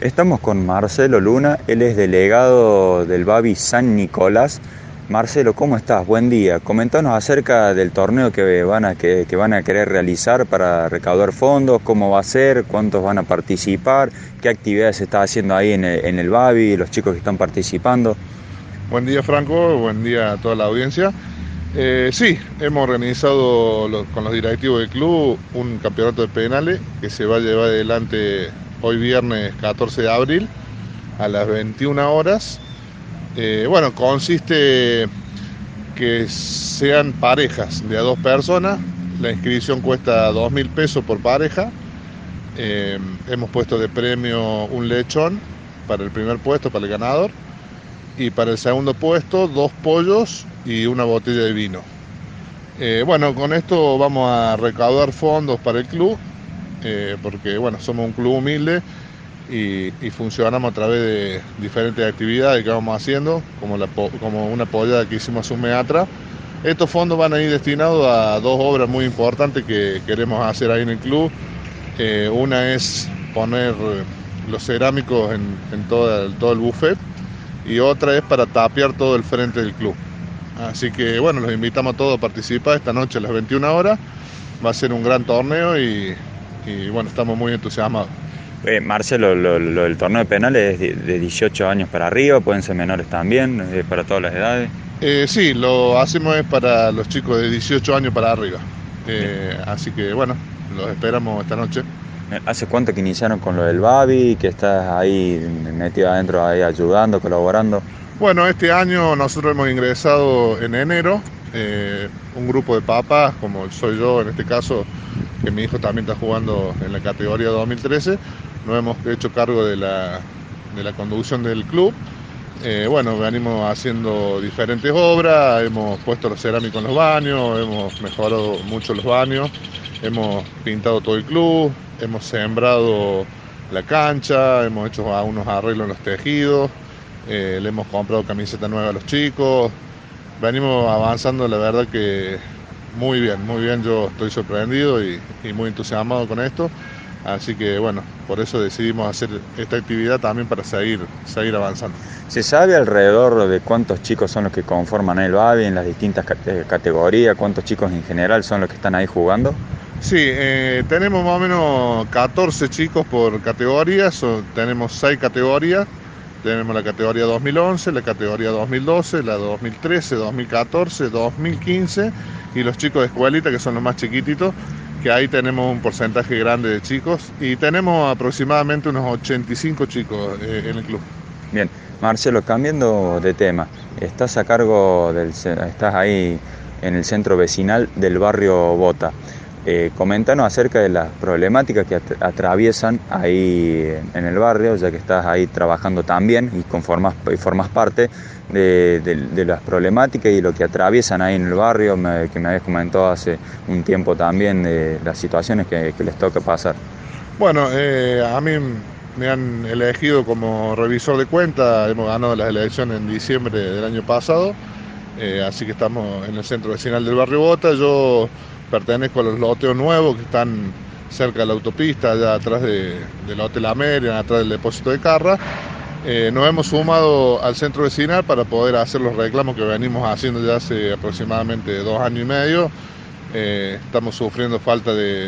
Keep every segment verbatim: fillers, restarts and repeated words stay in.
Estamos con Marcelo Luna, él es delegado del Babi San Nicolás. Marcelo, ¿cómo estás? Buen día. Comentanos acerca del torneo que van a, que, que van a querer realizar para recaudar fondos, cómo va a ser, cuántos van a participar, qué actividades se está haciendo ahí en el, en el Babi, los chicos que están participando. Buen día, Franco, buen día a toda la audiencia. Eh, sí, hemos organizado los, con los directivos del club un campeonato de penales que se va a llevar adelante hoy viernes catorce de abril a las veintiuna horas. Eh, bueno, consiste que sean parejas de a dos personas. La inscripción cuesta dos mil pesos por pareja. Eh, hemos puesto de premio un lechón para el primer puesto, para el ganador. Y para el segundo puesto, dos pollos y una botella de vino. Eh, bueno, con esto vamos a recaudar fondos para el club, eh, porque bueno, somos un club humilde y, y funcionamos a través de diferentes actividades que vamos haciendo, como, la, como una pollada que hicimos hace un mes atrás. Estos fondos van a ir destinados a dos obras muy importantes que queremos hacer ahí en el club. Eh, una es poner los cerámicos en, en todo, todo el buffet, y otra es para tapiar todo el frente del club. Así que bueno, los invitamos a todos a participar esta noche a las veintiuna horas. Va a ser un gran torneo y, y bueno, estamos muy entusiasmados. Eh, Marcelo, lo, lo del torneo de penales es de, de dieciocho años para arriba, pueden ser menores también, es para todas las edades. Eh, sí, lo hacemos es para los chicos de dieciocho años para arriba. Eh, así que bueno, los esperamos esta noche. ¿Hace cuánto que iniciaron con lo del Babi, que estás ahí metido adentro, ahí ayudando, colaborando? Bueno, este año nosotros hemos ingresado en enero, eh, un grupo de papás, como soy yo en este caso, que mi hijo también está jugando en la categoría dos mil trece, nos hemos hecho cargo de la, de la conducción del club. Eh, bueno, venimos haciendo diferentes obras, hemos puesto los cerámicos en los baños, hemos mejorado mucho los baños, hemos pintado todo el club, hemos sembrado la cancha, hemos hecho unos arreglos en los tejidos, eh, le hemos comprado camiseta nueva a los chicos. Venimos avanzando, la verdad que muy bien, muy bien. Yo estoy sorprendido y, y muy entusiasmado con esto. Así que bueno, por eso decidimos hacer esta actividad también para seguir, seguir avanzando. ¿Se sabe alrededor de cuántos chicos son los que conforman el Babi en las distintas categorías? ¿Cuántos chicos en general son los que están ahí jugando? Sí, eh, tenemos más o menos catorce chicos por categoría, so, tenemos seis categorías. Tenemos la categoría dos mil once, la categoría dos mil doce, la dos mil trece, dos mil catorce, dos mil quince y los chicos de escuelita, que son los más chiquititos, que ahí tenemos un porcentaje grande de chicos y tenemos aproximadamente unos ochenta y cinco chicos eh, en el club. Bien, Marcelo, cambiando de tema, estás a cargo del, estás ahí en el centro vecinal del barrio Bota. Eh, coméntanos acerca de las problemáticas que at- atraviesan ahí en el barrio, ya que estás ahí trabajando también y, conformas, y formas parte de, de, de las problemáticas y lo que atraviesan ahí en el barrio, me, que me habías comentado hace un tiempo también de las situaciones que, que les toca pasar. Bueno, eh, a mí me han elegido como revisor de cuentas, hemos ganado las elecciones en diciembre del año pasado, eh, así que estamos en el centro vecinal del barrio Bota. Yo pertenezco a los loteos nuevos que están cerca de la autopista, allá atrás de, del Hotel América, atrás del depósito de Carra. Eh, nos hemos sumado al centro vecinal para poder hacer los reclamos que venimos haciendo ya hace aproximadamente dos años y medio. Eh, estamos sufriendo falta de,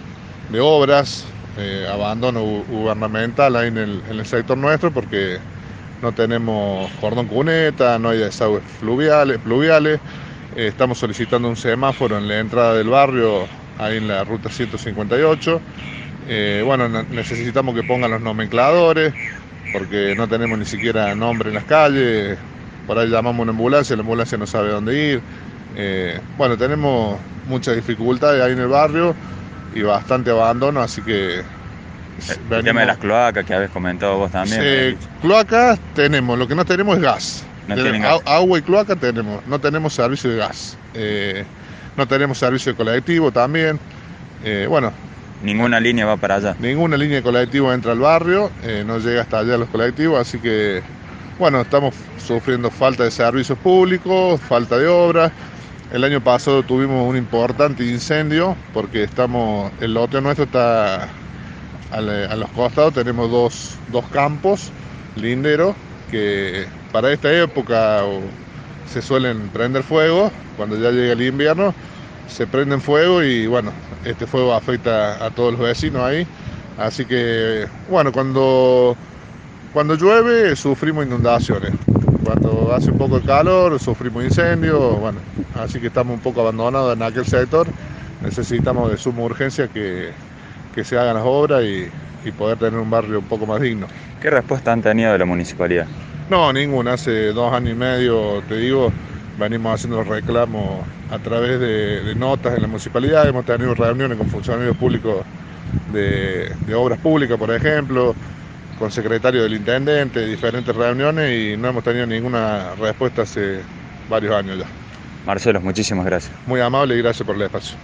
de obras, eh, abandono gubernamental ahí en el, en el sector nuestro, porque no tenemos cordón cuneta, no hay desagües fluviales, pluviales. Eh, estamos solicitando un semáforo en la entrada del barrio, ahí en la ruta ciento cincuenta y ocho. Eh, bueno, necesitamos que pongan los nomencladores, porque no tenemos ni siquiera nombre en las calles. Por ahí llamamos a una ambulancia, la ambulancia no sabe dónde ir. Eh, bueno, tenemos muchas dificultades ahí en el barrio y bastante abandono, así que... El venimos... tema de las cloacas que habéis comentado vos también. Eh, cloacas tenemos, lo que no tenemos es gas. No tenemos, gas. Agua y cloaca tenemos, no tenemos servicio de gas. Eh, no tenemos servicio de colectivo también. Eh, bueno, Ninguna línea va para allá. Ninguna línea de colectivo entra al barrio, eh, no llega hasta allá los colectivos, así que bueno, estamos sufriendo falta de servicios públicos, falta de obras. El año pasado tuvimos un importante incendio porque estamos, el loteo nuestro está al, a los costados tenemos dos, dos campos linderos que para esta época se suelen prender fuego. Cuando ya llega el invierno se prenden fuego y bueno, este fuego afecta a todos los vecinos ahí. Así que bueno, cuando, cuando llueve sufrimos inundaciones. Cuando hace un poco de calor sufrimos incendios. Bueno, así que estamos un poco abandonados en aquel sector. Necesitamos de suma urgencia que, que se hagan las obras y, y poder tener un barrio un poco más digno. ¿Qué respuesta han tenido de la municipalidad? No, ninguna. Hace dos años y medio, te digo, venimos haciendo los reclamos a través de, de notas en la municipalidad. Hemos tenido reuniones con funcionarios públicos de, de obras públicas, por ejemplo, con secretario del intendente, diferentes reuniones, y no hemos tenido ninguna respuesta hace varios años ya. Marcelo, muchísimas gracias. Muy amable y gracias por el espacio.